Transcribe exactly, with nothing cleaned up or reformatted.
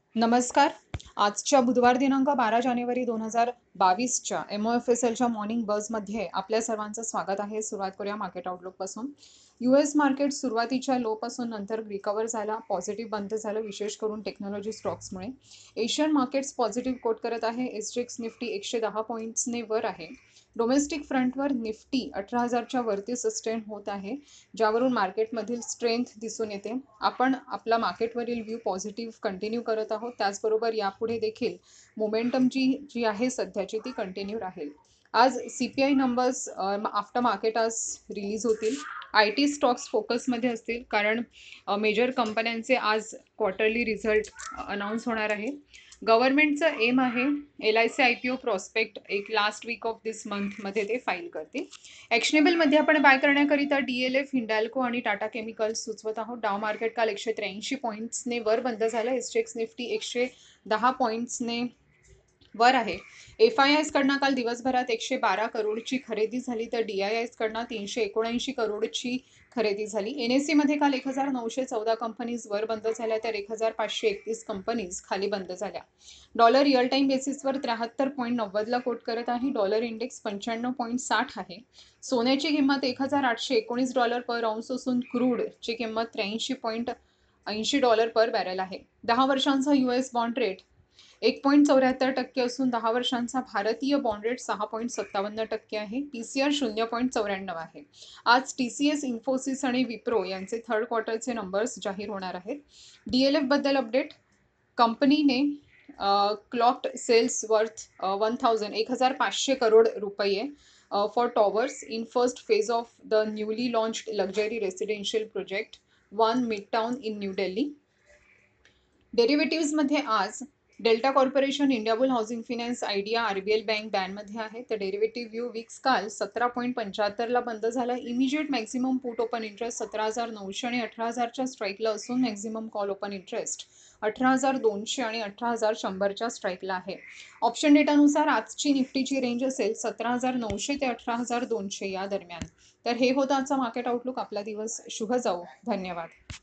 नमस्कार. आजच्या बुधवार दिनांक बारा जानेवारी दोन हजार बावीसच्या एम ओ एफ एस एलच्या मॉर्निंग बजमध्ये आपल्या सर्वांचं स्वागत आहे. सुरुवात करूया मार्केट आउटलुकपासून. यू एस मार्केट सुरुवातीच्या लोपासून नंतर रिकवर झाला, पॉझिटिव्ह बंद झालं, विशेष करून टेक्नॉलॉजी स्टॉक्समुळे. एशियन मार्केट्स पॉझिटिव्ह कोट करत आहे. एस जी एक्स निफ्टी एकशे दहा पॉईंट्सने वर आहे. डोमेस्टिक फ्रंटवर निफ्टी अठरा हजारच्या वरती सस्टेन होत आहे, ज्यावरून मार्केटमधील स्ट्रेंथ दिसून येते. आपण आपला मार्केटवरील व्ह्यू पॉझिटिव्ह कंटिन्यू करत आहोत. त्याचबरोबर यापुढे देखील मोमेंटम जी जी आहे सध्याची ती कंटिन्यू राहील. आज C P I numbers after market आज रिलीज होतील. आय टी स्टॉक्स फोकसमध्ये असतील, कारण मेजर कंपन्यांचे आज क्वार्टरली रिझल्ट अनाऊन्स होणार आहे. गव्हर्नमेंटचं एम आहे L I C I P O prospect एक लास्ट वीक ऑफ दिस मंथमध्ये ते फाईल करतील. ॲक्शनेबलमध्ये आपण बाय करण्याकरिता डी एल एफ, हिंडाल्को आणि टाटा केमिकल्स सुचवत आहोत. डाव मार्केट काल एकशे त्र्याऐंशी पॉईंट्सने वर बंद झालं. एस जी एक्स निफ्टी एकशे दहा पॉईंट्सने वर आहे. एफ आय आयस कडनं काल दिवसभरात एकशे बारा करोडची खरेदी झाली, तर डी आय आयस कडनं तीनशे एकोणऐंशी करोडची खरेदी झाली. एन एस सी मध्ये काल एक हजार नऊशे चौदा कंपनीज वर बंद झाल्या, तर एक हजार पाचशे एकतीस कंपनीज खाली बंद झाल्या. डॉलर रिअल टाइम बेसिसवर त्र्याहत्तर पॉईंट नव्वदला कोट करत आहे. डॉलर इंडेक्स पंच्याण्णव पॉईंट साठ आहे. सोन्याची किंमत एक हजार आठशे एकोणीस डॉलर पर औंस असून क्रूडची किंमत त्र्याऐंशी पॉईंट ऐंशी डॉलर पर बॅरल आहे. दहा वर्षांचा यू एस बॉन्ड रेट एक पॉईंट चौऱ्याहत्तर टक्के असून दहा वर्षांचा भारतीय बॉन्ड रेट सहा पॉईंट सत्तावन्न टक्के आहे. पी सी आर शून्य पॉईंट चौऱ्याण्णव आहे. आज टी सी एस, इन्फोसिस आणि विप्रो यांचे थर्ड क्वार्टरचे नंबर्स जाहीर होणार आहेत. डी एल एफ बद्दल अपडेट. कंपनीने clocked sales worth one thousand एक हजार पाचशे करोड रुपये for towers in first phase of the newly launched luxury residential project One Midtown in new Delhi. डेरिव्हेटिव्हजमध्ये आज Delta Corporation, Indiabull housing finance, Idea, R B L bank बॅनमध्ये आहे. तर डेरिव्हेटिव्ह व्यू विक्स काल सतरा पॉईंट पंच्याहत्तरला बंद झाला. Immediate maximum put open interest सतरा हजार नऊशे आणि अठरा हजारच्या स्ट्राईकला असून मॅक्झिमम कॉल ओपन इंटरेस्ट अठरा हजार दोनशे आणि अठरा हजार शंभरच्या स्ट्राईकला आहे. ऑप्शन डेटानुसार आजची निफ्टीची रेंज असेल सतरा हजार नऊशे ते अठरा हजार दोनशे या दरम्यान. तर हे होतं आजचा मार्केट आउटलुक. आपला दिवस शुभ जाऊ. धन्यवाद.